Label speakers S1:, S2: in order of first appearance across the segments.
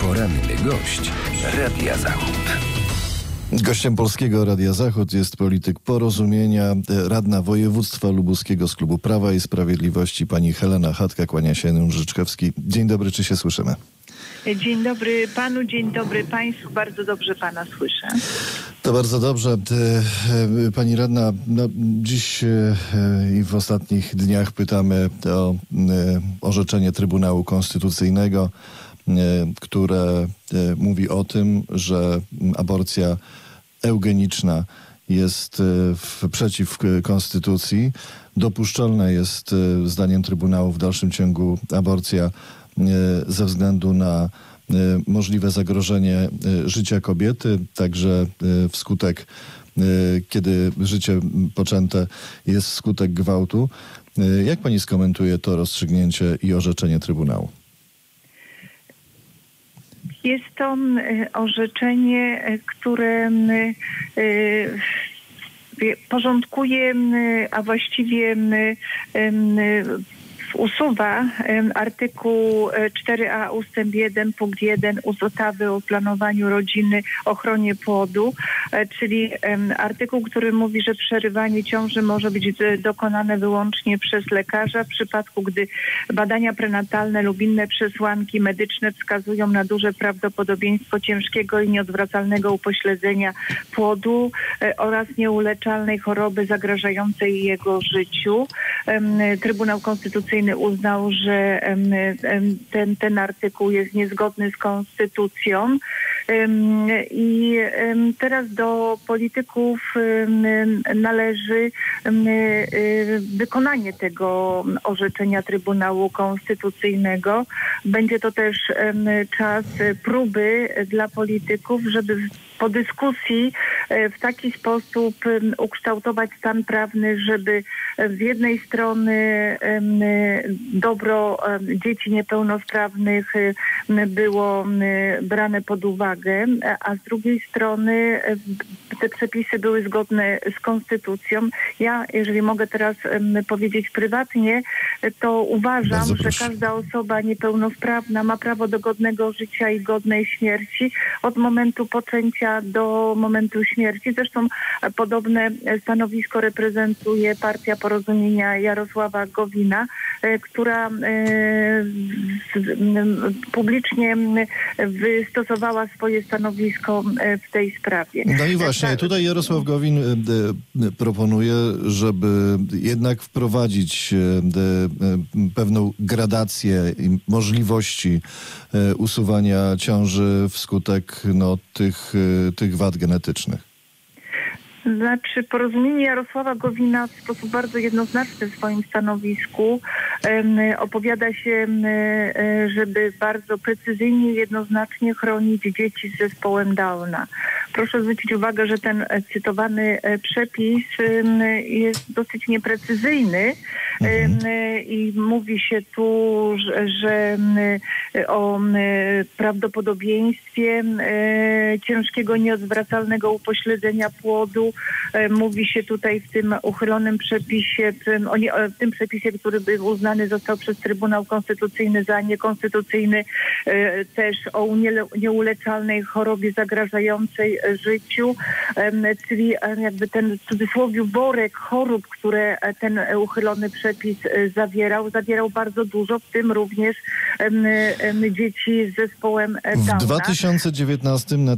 S1: Poranny gość Radia Zachód.
S2: Gościem Polskiego Radia Zachód jest polityk Porozumienia, radna województwa lubuskiego z Klubu Prawa i Sprawiedliwości, pani Helena Chatka. Kłania się Jan Rzeczkowski. Dzień dobry, czy się słyszymy?
S3: Dzień dobry panu, dzień dobry państwu. Bardzo dobrze pana słyszę.
S2: To bardzo dobrze. Pani radna, dziś i w ostatnich dniach pytamy o orzeczenie Trybunału Konstytucyjnego, które mówi o tym, że aborcja eugeniczna jest przeciw konstytucji. Dopuszczalna jest, zdaniem Trybunału, w dalszym ciągu aborcja ze względu na możliwe zagrożenie życia kobiety, także wskutek, kiedy życie poczęte jest wskutek gwałtu. Jak pani skomentuje to rozstrzygnięcie i orzeczenie Trybunału?
S3: Jest to orzeczenie, które porządkuje, a właściwie usuwa artykuł 4a ustęp 1 punkt 1 ustawy o planowaniu rodziny, ochronie płodu, czyli artykuł, który mówi, że przerywanie ciąży może być dokonane wyłącznie przez lekarza w przypadku, gdy badania prenatalne lub inne przesłanki medyczne wskazują na duże prawdopodobieństwo ciężkiego i nieodwracalnego upośledzenia płodu oraz nieuleczalnej choroby zagrażającej jego życiu. Trybunał Konstytucyjny uznał, że ten artykuł jest niezgodny z konstytucją i teraz do polityków należy wykonanie tego orzeczenia Trybunału Konstytucyjnego. Będzie to też czas próby dla polityków, żeby po dyskusji w taki sposób ukształtować stan prawny, żeby z jednej strony dobro dzieci niepełnosprawnych było brane pod uwagę, a z drugiej strony te przepisy były zgodne z konstytucją. Ja, jeżeli mogę teraz powiedzieć prywatnie, to uważam, że każda osoba niepełnosprawna ma prawo do godnego życia i godnej śmierci od momentu poczęcia do momentu śmierci. Zresztą podobne stanowisko reprezentuje Partia Porozumienia Jarosława Gowina, która publicznie wystosowała swoje stanowisko w tej sprawie.
S2: No i właśnie, tutaj Jarosław Gowin proponuje, żeby jednak wprowadzić pewną gradację możliwości usuwania ciąży wskutek tych wad genetycznych.
S3: Znaczy, Porozumienie Jarosława Gowina w sposób bardzo jednoznaczny w swoim stanowisku opowiada się, żeby bardzo precyzyjnie i jednoznacznie chronić dzieci z zespołem Downa. Proszę zwrócić uwagę, że ten cytowany przepis jest dosyć nieprecyzyjny i mówi się tu, że o prawdopodobieństwie ciężkiego, nieodwracalnego upośledzenia płodu. Mówi się tutaj w tym uchylonym przepisie, w tym przepisie, który był uznany został przez Trybunał Konstytucyjny za niekonstytucyjny, też o nieuleczalnej chorobie zagrażającej życiu, czyli jakby ten w cudzysłowie worek chorób, które ten uchylony przepis zawierał bardzo dużo, w tym również dzieci z zespołem Downa.
S2: W 2019 na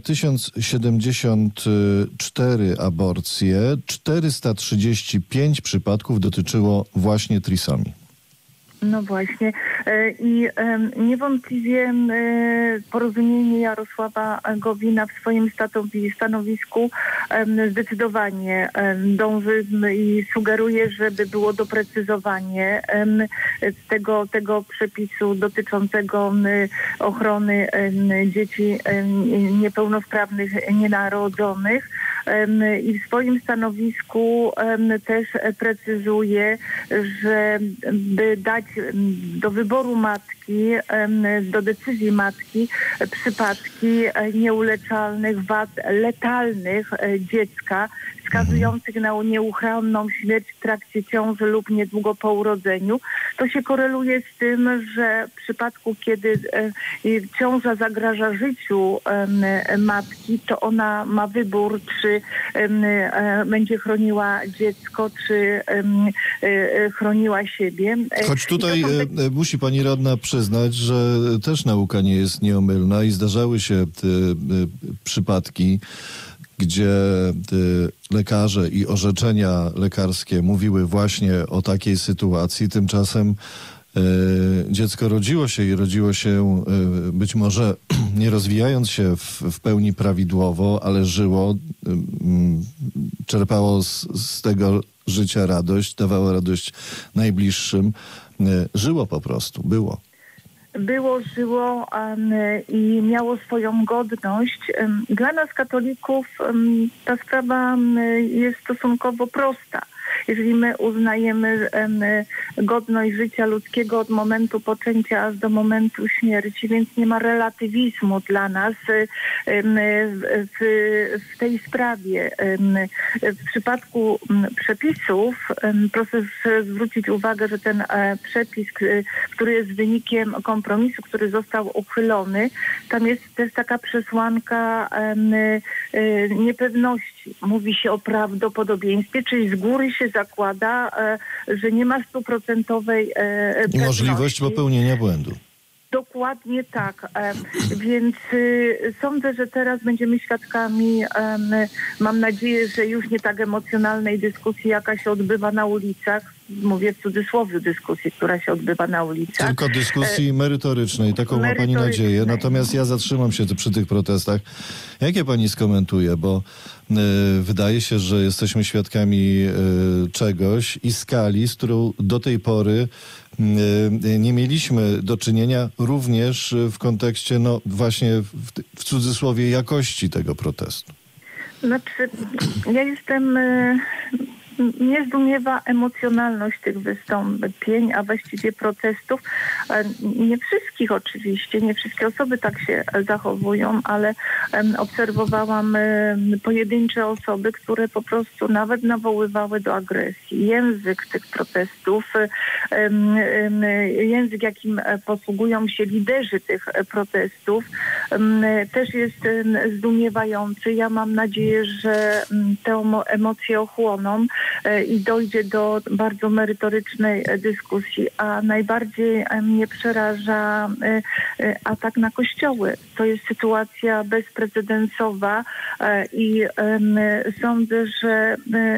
S2: 1074 aborcje 435 przypadków dotyczyło właśnie trisomii.
S3: No właśnie. I niewątpliwie Porozumienie Jarosława Gowina w swoim stanowisku zdecydowanie dąży i sugeruje, żeby było doprecyzowanie tego przepisu dotyczącego ochrony dzieci niepełnosprawnych, nienarodzonych. I w swoim stanowisku też precyzuje, że by dać do wyboru matki, do decyzji matki przypadki nieuleczalnych wad letalnych dziecka, z wskazujących na nieuchronną śmierć w trakcie ciąży lub niedługo po urodzeniu. To się koreluje z tym, że w przypadku, kiedy ciąża zagraża życiu matki, to ona ma wybór, czy będzie chroniła dziecko, czy chroniła siebie.
S2: Choć tutaj musi pani radna przyznać, że też nauka nie jest nieomylna i zdarzały się te przypadki, gdzie lekarze i orzeczenia lekarskie mówiły właśnie o takiej sytuacji. Tymczasem dziecko rodziło się i rodziło się być może nie rozwijając się w pełni prawidłowo, ale żyło, czerpało z tego życia radość, dawało radość najbliższym. Żyło po prostu, było.
S3: Żyło i miało swoją godność. Dla nas katolików ta sprawa jest stosunkowo prosta. Jeżeli my uznajemy godność życia ludzkiego od momentu poczęcia aż do momentu śmierci, więc nie ma relatywizmu dla nas w tej sprawie. W przypadku przepisów proszę zwrócić uwagę, że ten przepis, który jest wynikiem kompromisu, który został uchylony, tam jest też taka przesłanka niepewności. Mówi się o prawdopodobieństwie, czyli z góry się zakłada, że nie ma 100% pewności.
S2: Możliwość popełnienia błędu.
S3: Dokładnie tak. Więc sądzę, że teraz będziemy świadkami, mam nadzieję, że już nie tak emocjonalnej dyskusji, jaka się odbywa na ulicach. Mówię w cudzysłowie dyskusji, która się odbywa na ulicach.
S2: Tylko dyskusji merytorycznej, taką ma pani nadzieję. Natomiast ja zatrzymam się przy tych protestach. Jakie pani skomentuje? Bo wydaje się, że jesteśmy świadkami czegoś i skali, z którą do tej pory nie mieliśmy do czynienia, również w kontekście, no właśnie w cudzysłowie, jakości tego protestu.
S3: Znaczy, ja jestem... Mnie zdumiewa emocjonalność tych wystąpień, a właściwie protestów. Nie wszystkich oczywiście, nie wszystkie osoby tak się zachowują, ale obserwowałam pojedyncze osoby, które po prostu nawet nawoływały do agresji. Język tych protestów, język, jakim posługują się liderzy tych protestów, też jest zdumiewający. Ja mam nadzieję, że te emocje ochłoną i dojdzie do bardzo merytorycznej dyskusji, a najbardziej mnie przeraża atak na kościoły. To jest sytuacja bezprecedensowa i sądzę, że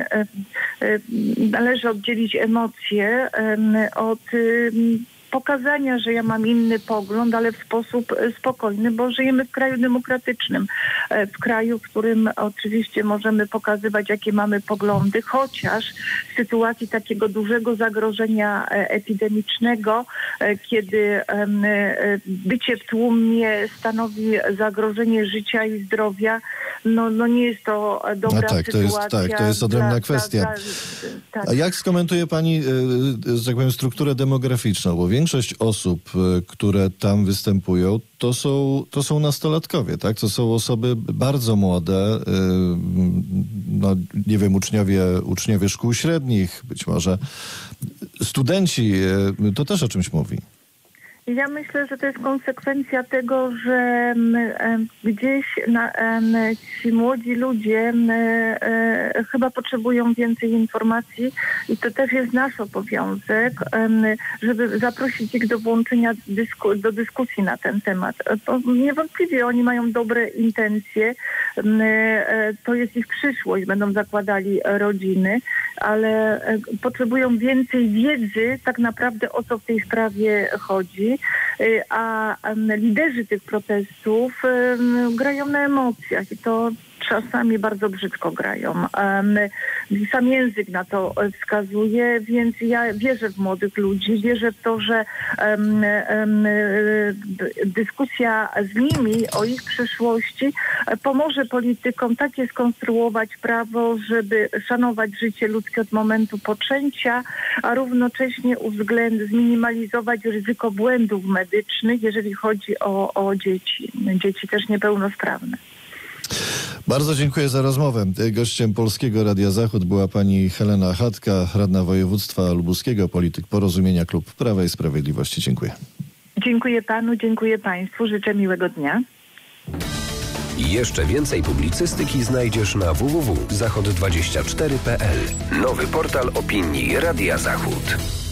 S3: należy oddzielić emocje od pokazania, że ja mam inny pogląd, ale w sposób spokojny, bo żyjemy w kraju demokratycznym. W kraju, w którym oczywiście możemy pokazywać, jakie mamy poglądy, chociaż w sytuacji takiego dużego zagrożenia epidemicznego, kiedy bycie w tłumie stanowi zagrożenie życia i zdrowia, no nie jest to dobra sytuacja.
S2: To jest odrębna kwestia.
S3: Tak.
S2: A jak skomentuje pani, że tak powiem, strukturę demograficzną? Bo większość osób, które tam występują, to są nastolatkowie, tak? To są osoby bardzo młode, no nie wiem, uczniowie szkół średnich, być może studenci. To też o czymś mówi.
S3: Ja myślę, że to jest konsekwencja tego, że gdzieś ci młodzi ludzie chyba potrzebują więcej informacji i to też jest nasz obowiązek, żeby zaprosić ich do włączenia do dyskusji na ten temat. Bo niewątpliwie oni mają dobre intencje, to jest ich przyszłość, będą zakładali rodziny, ale potrzebują więcej wiedzy tak naprawdę, o co w tej sprawie chodzi. A liderzy tych protestów grają na emocjach i to czasami bardzo brzydko grają. Sam język na to wskazuje, więc ja wierzę w młodych ludzi, wierzę w to, że dyskusja z nimi o ich przyszłości pomoże politykom takie skonstruować prawo, żeby szanować życie ludzkie od momentu poczęcia, a równocześnie zminimalizować ryzyko błędów medycznych, jeżeli chodzi o dzieci też niepełnosprawne.
S2: Bardzo dziękuję za rozmowę. Gościem Polskiego Radia Zachód była pani Helena Chatka, radna województwa lubuskiego, polityk Porozumienia, Klub Prawa i Sprawiedliwości. Dziękuję.
S3: Dziękuję panu, dziękuję państwu. Życzę miłego dnia.
S1: Jeszcze więcej publicystyki znajdziesz na www.zachod24.pl. Nowy portal opinii Radia Zachód.